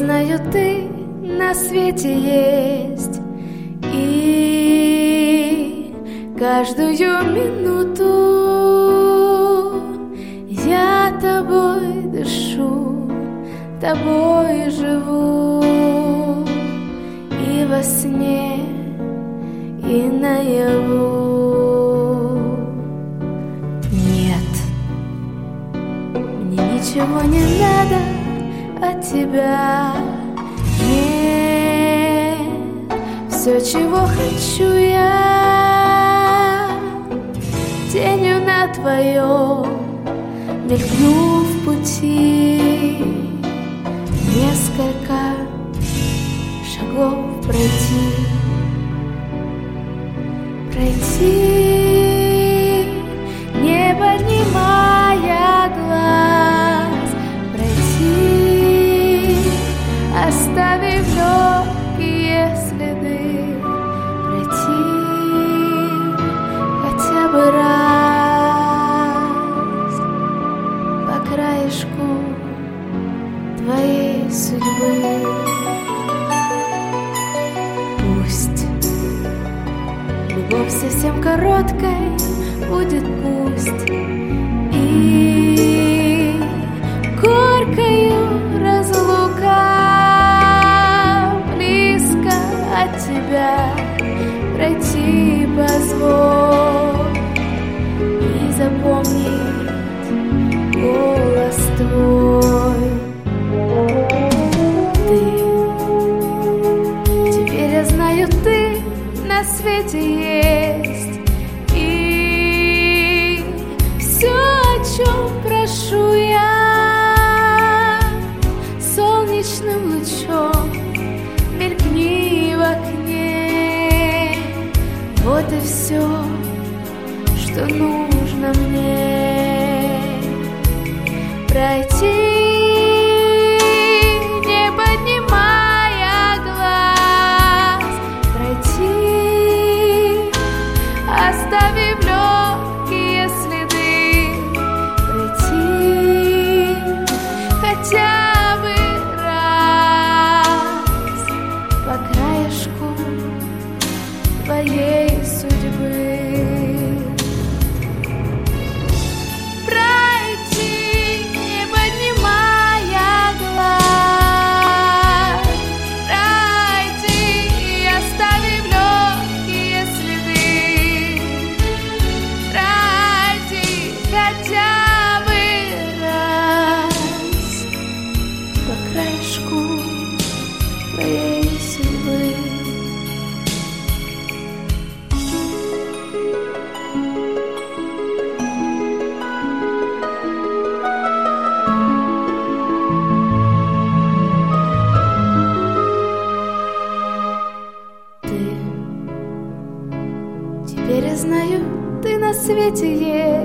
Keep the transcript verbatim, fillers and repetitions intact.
знаю, ты на свете есть, и каждую минуту я тобой дышу, тобой живу, и во сне, и наяву. Нет, мне ничего не надо от тебя. Нет, все, чего хочу я, тенью на твоем мелькну в пути, несколько шагов пройти, пройти, не поднимая глаз, пройти, оставив легкие следы, пройти хотя бы раз по краешку твоей судьбы. Пусть любовь совсем короткой будет, пусть и горькою разлука, близко от тебя пройти позволь и запомнить голос твой. Ты, теперь я знаю, ты на свете есть, и все, о чем прошу я, солнечным лучом мелькни в окне. Вот и все, что нужно мне пройти, не поднимая глаз, пройти, оставив легкие следы, пройти хотя бы раз по краешку твоей судьбы. Пройти, не поднимая глаз, пройти, оставив легкие следы, пройти хотя бы раз по краешку твоей судьбы. Ты, теперь я знаю, ты на свете есть.